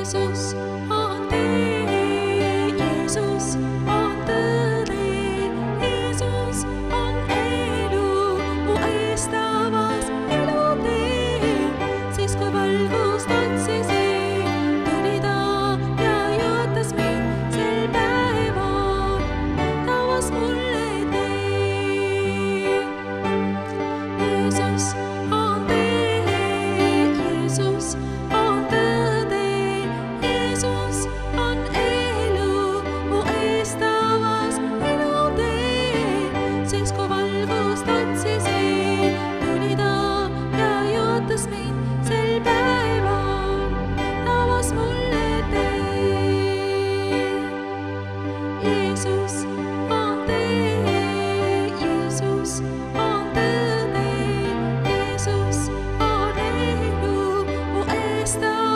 Jeesus on tee, Jeesus on tõde, Jeesus on elu, mu eest avas elutee. Siis kui valgust otsisin, tuli ta ja jaotas mind sel päeval, ta avas mulle tee. Jeesus on tee, Jeesus on tõde, Jeesus on elu, mu eest avas elutee. Siis kui valgust otsisin, tuli ta ja jaotas mind sel päeval, ta avas mulle tee. Jeesus on tee, Jeesus on tõde, Jeesus on elu, mu eest